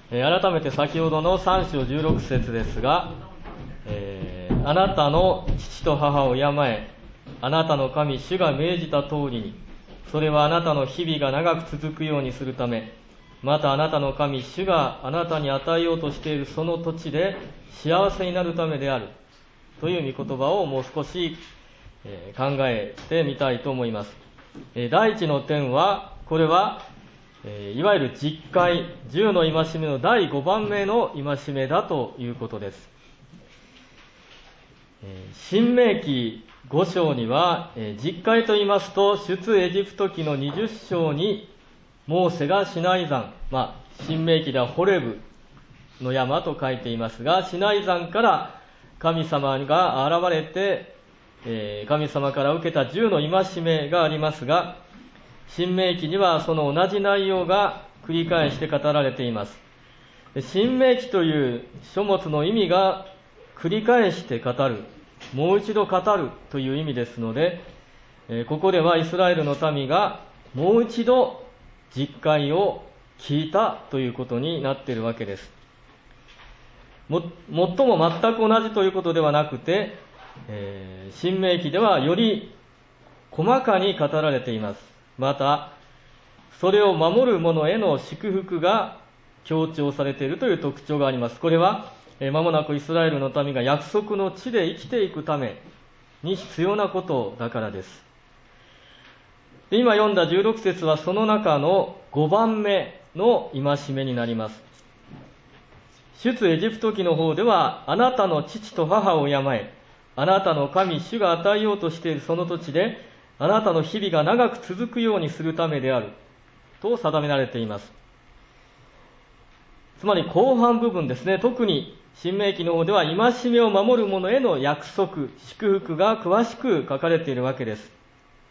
改めて先ほどの3章16節ですが、あなたの父と母を敬え、あなたの神主が命じた通りに、それはあなたの日々が長く続くようにするため、またあなたの神主があなたに与えようとしているその土地で幸せになるためであるという御言葉をもう少し考えてみたいと思います。第一の点は、これはいわゆる実戒、10の戒めの第5番目の戒めだということです。申命記5章には、実戒と言いますと、出エジプト記の20章にモーセがシナイ山、申命記ではホレブの山と書いていますが、シナイ山から神様が現れて、神様から受けた10の戒めがありますが、申命記にはその同じ内容が繰り返して語られています。申命記という書物の意味が繰り返して語る、もう一度語るという意味ですので、ここではイスラエルの民がもう一度実戒を聞いたということになっているわけです。もっとも全く同じということではなくて、申命記ではより細かに語られています。また、それを守る者への祝福が強調されているという特徴があります。これは、間もなくイスラエルの民が約束の地で生きていくために必要なことだからです。で、今読んだ16節はその中の5番目の戒めになります。出エジプト記の方では、あなたの父と母を敬え、あなたの神主が与えようとしているその土地で、あなたの日々が長く続くようにするためであると定められています。つまり後半部分ですね、特に申命記の方では戒めを守る者への約束、祝福が詳しく書かれているわけです。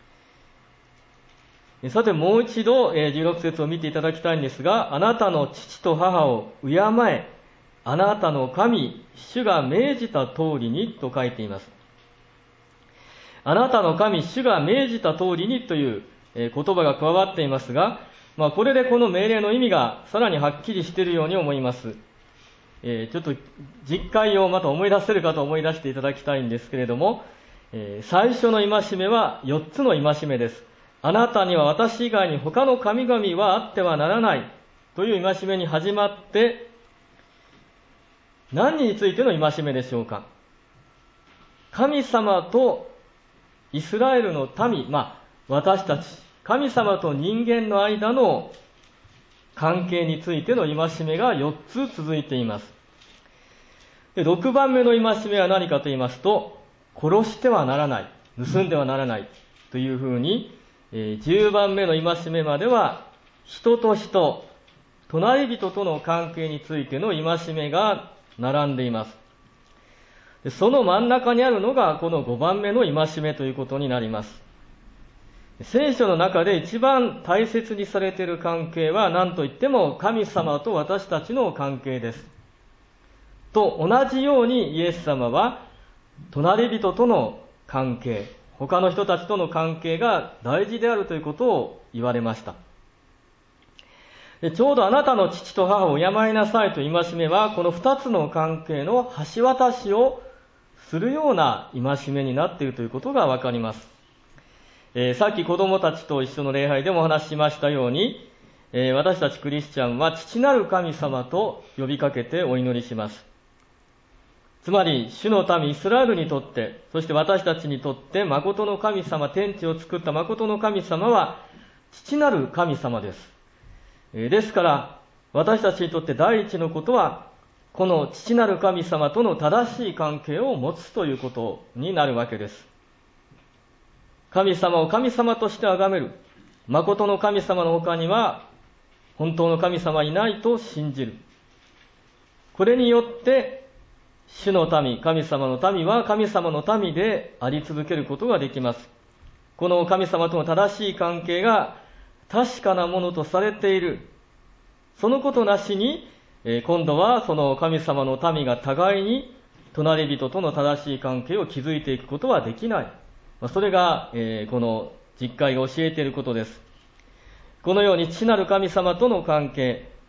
さてもう一度16節を見ていただきたいんですが、あなたの父と母を敬え、あなたの神主が命じた通りにと書いています。あなたの神主が命じた通りにという言葉が加わっていますが、これでこの命令の意味がさらにはっきりしているように思います。ちょっと実戒をまた思い出せるかと思い出していただきたいんですけれども、最初の戒めは4つの戒めです。あなたには私以外に他の神々はあってはならないという戒めに始まって、何についての戒めでしょうか。神様とイスラエルの民、私たち、神様と人間の間の関係についての戒めが4つ続いています。で、6番目の戒めは何かと言いますと、殺してはならない、盗んではならないというふうに、10番目の戒めまでは、人と人、隣人との関係についての戒めが並んでいます。で、その真ん中にあるのがこの5番目の戒めということになります。聖書の中で一番大切にされている関係は何といっても神様と私たちの関係です。と同じようにイエス様は隣人との関係、他の人たちとの関係が大事であるということを言われました。で、ちょうどあなたの父と母を敬いなさいという戒めはこの2つの関係の橋渡しをするような戒めになっているということがわかります。さっき子供たちと一緒の礼拝でもお話ししましたように、私たちクリスチャンは父なる神様と呼びかけてお祈りします。つまり主の民イスラエルにとって、そして私たちにとって誠の神様、天地を作った誠の神様は父なる神様です。ですから私たちにとって第一のことはこの父なる神様との正しい関係を持つということになるわけです。神様を神様として崇める、誠の神様の他には本当の神様はいないと信じる。これによって主の民、神様の民は神様の民であり続けることができます。この神様との正しい関係が確かなものとされている。そのことなしに、今度はその神様の民が互いに隣人との正しい関係を築いていくことはできない。それが、この実戒が教えていることです。このように父なる神様との関係、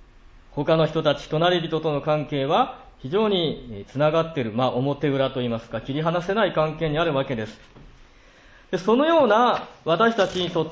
他の人たち、隣人との関係は非常につながっている、表裏といいますか、切り離せない関係にあるわけです。で、そのような私たちにとって、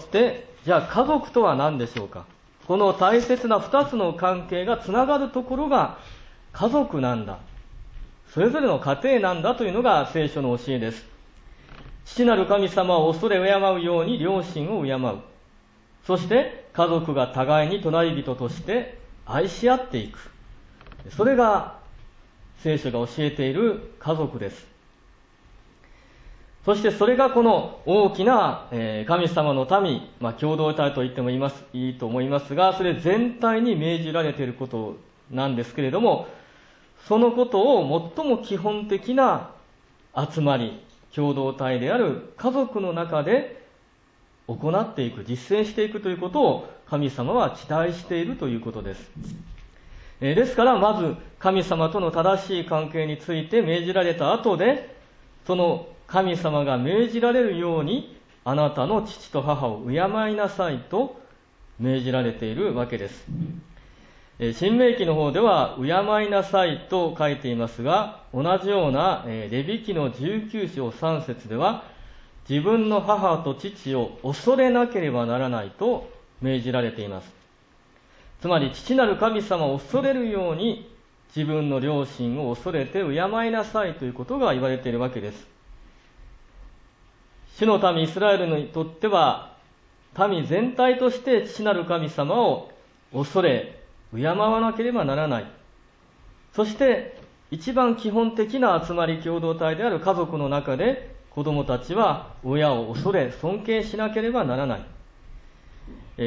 じゃあ家族とは何でしょうか。この大切な2つの関係がつながるところが家族なんだ。それぞれの家庭なんだというのが聖書の教えです。父なる神様を恐れ敬うように両親を敬う。そして家族が互いに隣人として愛し合っていく。それが聖書が教えている家族です。そしてそれがこの大きな神様の民、共同体と言ってもいいと思いますが、それ全体に命じられていることなんですけれども、そのことを最も基本的な集まり、共同体である家族の中で行っていく、実践していくということを神様は期待しているということです。ですからまず神様との正しい関係について命じられた後で、その神様が命じられるようにあなたの父と母を敬いなさいと命じられているわけです。新明記の方では敬いなさいと書いていますが、同じようなレビ記の19章3節では自分の母と父を恐れなければならないと命じられています。つまり父なる神様を恐れるように自分の両親を恐れて敬いなさいということが言われているわけです。主の民イスラエルにとっては民全体として父なる神様を恐れ敬わなければならない。そして一番基本的な集まり共同体である家族の中で子供たちは親を恐れ尊敬しなければならない。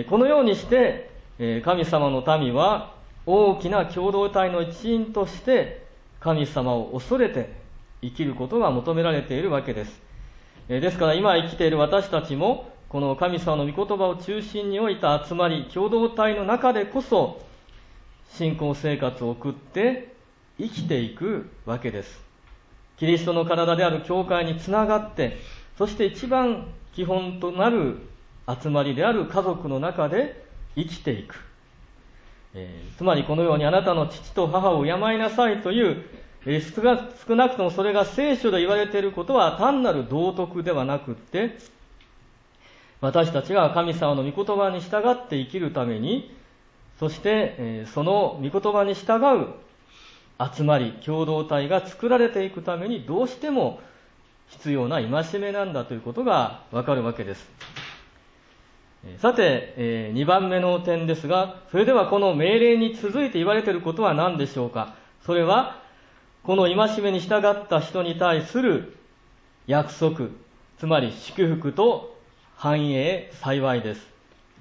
このようにして神様の民は大きな共同体の一員として神様を恐れて生きることが求められているわけです。ですから今生きている私たちもこの神様の御言葉を中心に置いた集まり共同体の中でこそ信仰生活を送って生きていくわけです。キリストの体である教会につながって、そして一番基本となる集まりである家族の中で生きていく。つまりこのようにあなたの父と母を敬いなさいという少なくともそれが聖書で言われていることは単なる道徳ではなくって、私たちが神様の御言葉に従って生きるために、そしてその御言葉に従う集まり共同体が作られていくためにどうしても必要な戒めなんだということがわかるわけです。さて、2番目の点ですが、それではこの命令に続いて言われていることは何でしょうか。それはこの戒めに従った人に対する約束、つまり祝福と繁栄、幸いです。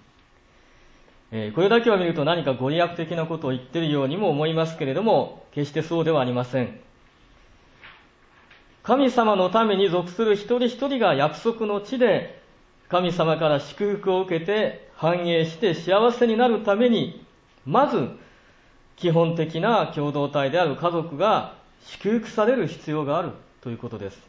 これだけを見ると何かご利益的なことを言っているようにも思いますけれども、決してそうではありません。神様のために属する一人一人が約束の地で神様から祝福を受けて繁栄して幸せになるために、まず基本的な共同体である家族が祝福される必要があるということです。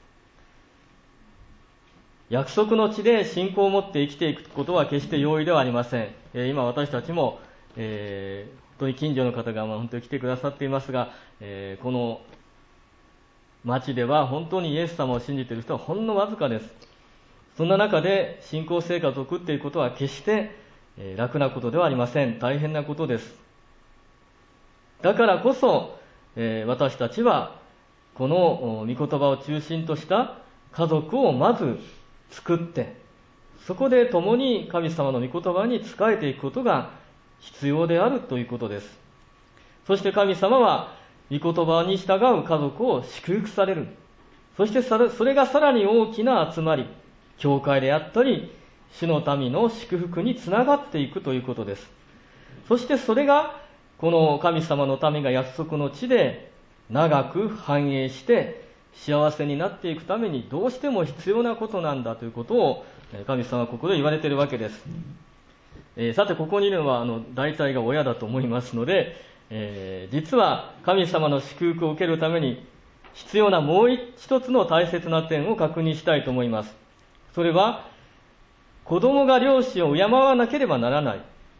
約束の地で信仰を持って生きていくことは決して容易ではありません。今私たちも、本当に近所の方が本当に来てくださっていますが、この町では本当にイエス様を信じている人はほんのわずかです。そんな中で信仰生活を送っていくことは決して楽なことではありません。大変なことです。だからこそ、私たちはこの御言葉を中心とした家族をまず作って、そこで共に神様の御言葉に仕えていくことが必要であるということです。そして神様は御言葉に従う家族を祝福される。そしてそれがさらに大きな集まり、教会であったり主の民の祝福につながっていくということです。そしてそれがこの神様の民が約束の地で長く繁栄して幸せになっていくためにどうしても必要なことなんだということを神様はここで言われているわけです。さてここにいるのは大体が親だと思いますので、実は神様の祝福を受けるために必要なもう一つの大切な点を確認したいと思います。それは子供が両親を敬わなければならない、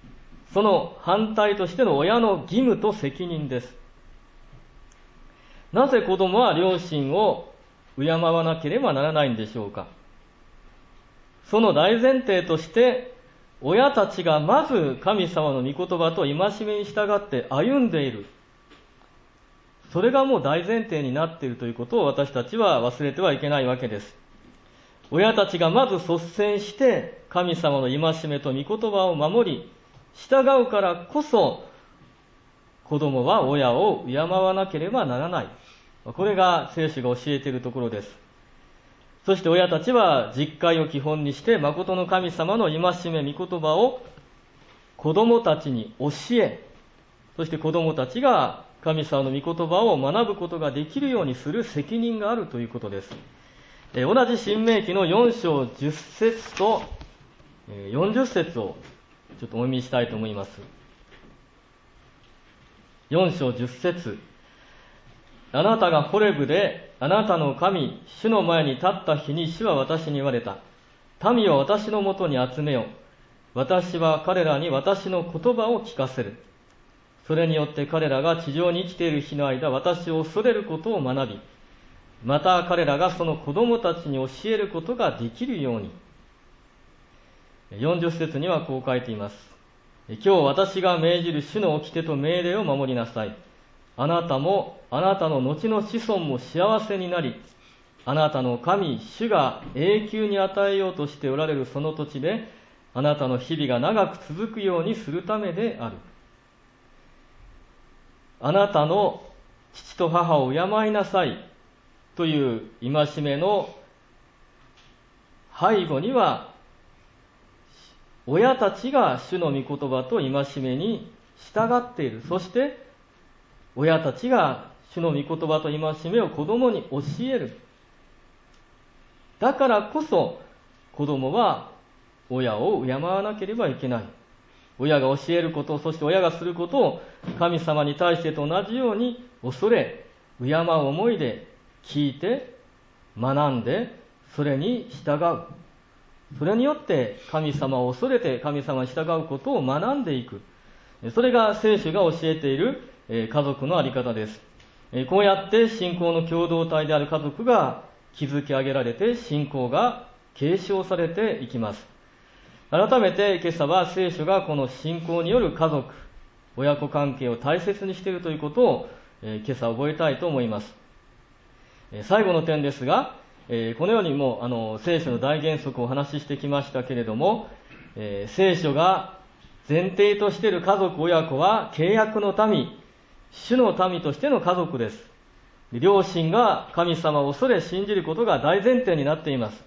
その反対としての親の義務と責任です。なぜ子供は両親を敬わなければならないんでしょうか。その大前提として、親たちがまず神様の御言葉と戒めに従って歩んでいる。それがもう大前提になっているということを私たちは忘れてはいけないわけです。親たちがまず率先して神様の戒めと御言葉を守り、従うからこそ、子供は親を敬わなければならない。これが聖書が教えているところです。そして親たちは実会を基本にして、誠の神様の戒め、御言葉を子供たちに教え、そして子供たちが神様の御言葉を学ぶことができるようにする責任があるということです。同じ申命記の4章10節と40節をちょっとお読みしたいと思います。4章10節。あなたがホレブであなたの神、主の前に立った日に主は私に言われた。民を私のもとに集めよ。私は彼らに私の言葉を聞かせる。それによって彼らが地上に生きている日の間、私を恐れることを学び、また彼らがその子供たちに教えることができるように。40節にはこう書いています。今日私が命じる主の掟と命令を守りなさい。あなたもあなたの後の子孫も幸せになり、あなたの神、主が永久に与えようとしておられるその土地で、あなたの日々が長く続くようにするためである。あなたの父と母を敬いなさいという戒めの背後には、親たちが主の御言葉と戒めに従っている。そして親たちが主の御言葉と戒めを子供に教える。だからこそ子供は親を敬わなければいけない。親が教えること、そして親がすることを神様に対してと同じように恐れ、敬う思いで聞いて、学んで、それに従う。それによって神様を恐れて神様に従うことを学んでいく。それが聖書が教えている家族のあり方です。こうやって信仰の共同体である家族が築き上げられて、信仰が継承されていきます。改めて今朝は聖書がこの信仰による家族、親子関係を大切にしているということを今朝覚えたいと思います。最後の点ですが、このようにも聖書の大原則をお話ししてきましたけれども、聖書が前提としている家族親子は契約の民、主の民としての家族です。両親が神様を恐れ信じることが大前提になっています。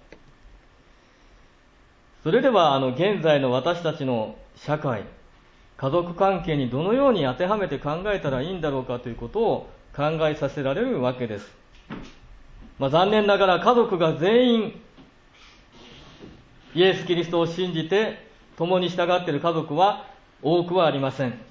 それでは現在の私たちの社会、家族関係にどのように当てはめて考えたらいいんだろうかということを考えさせられるわけです。残念ながら家族が全員イエス・キリストを信じて共に従っている家族は多くはありません。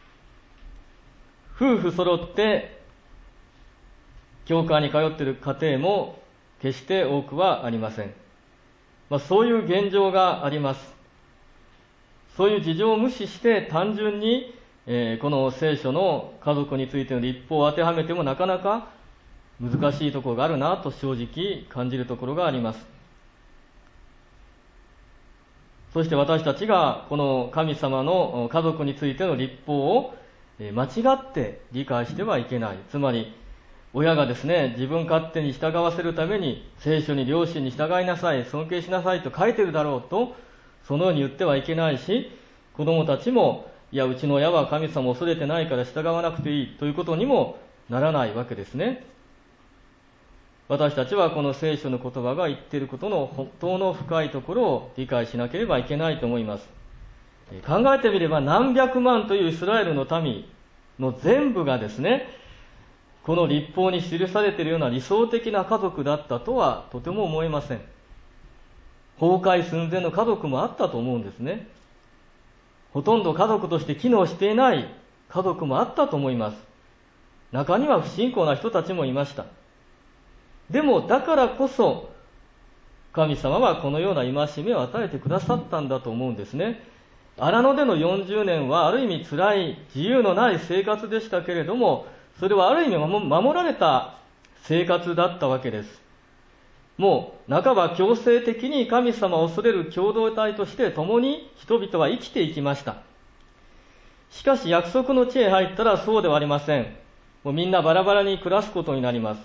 夫婦揃って教会に通っている家庭も決して多くはありません。そういう現状があります。そういう事情を無視して単純に、この聖書の家族についての律法を当てはめてもなかなか難しいところがあるなと正直感じるところがあります。そして私たちがこの神様の家族についての律法を間違って理解してはいけない。つまり親がですね、自分勝手に従わせるために聖書に両親に従いなさい、尊敬しなさいと書いてるだろうと、そのように言ってはいけないし、子供たちも、いやうちの親は神様を恐れてないから従わなくていいということにもならないわけですね。私たちはこの聖書の言葉が言っていることの本当の深いところを理解しなければいけないと思います。考えてみれば何百万というイスラエルの民の全部がですね、この律法に記されているような理想的な家族だったとはとても思えません。崩壊寸前の家族もあったと思うんですね。ほとんど家族として機能していない家族もあったと思います。中には不信仰な人たちもいました。でもだからこそ神様はこのような戒めを与えてくださったんだと思うんですね。 荒野での40年はある意味辛い自由のない生活でしたけれども、それはある意味守られた生活だったわけです。もう半ば強制的に神様を恐れる共同体として共に人々は生きていきました。しかし約束の地へ入ったらそうではありません。もうみんなバラバラに暮らすことになります。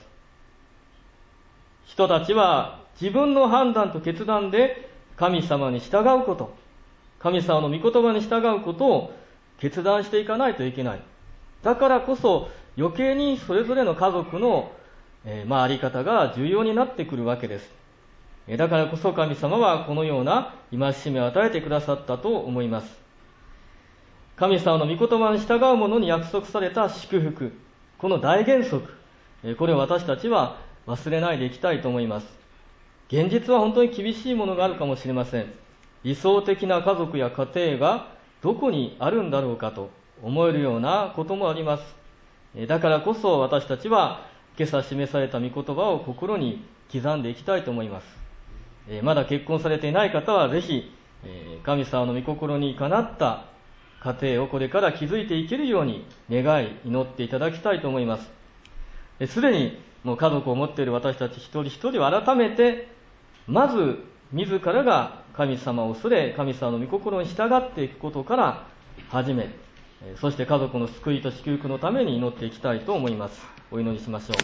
人たちは自分の判断と決断で神様に従うこと、神様の御言葉に従うことを決断していかないといけない。だからこそ余計にそれぞれの家族のあり方が重要になってくるわけです。だからこそ神様はこのような戒めを与えてくださったと思います。神様の御言葉に従う者に約束された祝福、この大原則、これを私たちは忘れないでいきたいと思います。現実は本当に厳しいものがあるかもしれません。理想的な家族や家庭がどこにあるんだろうかと思えるようなこともあります。だからこそ私たちは今朝示された御言葉を心に刻んでいきたいと思います。まだ結婚されていない方はぜひ神様の御心にかなった家庭をこれから築いていけるように願い祈っていただきたいと思います。すでにもう家族を持っている私たち一人一人は改めてまず自らが神様を恐れ神様の御心に従っていくことから始め、そして家族の救いと祝福のために祈っていきたいと思います。お祈りしましょう。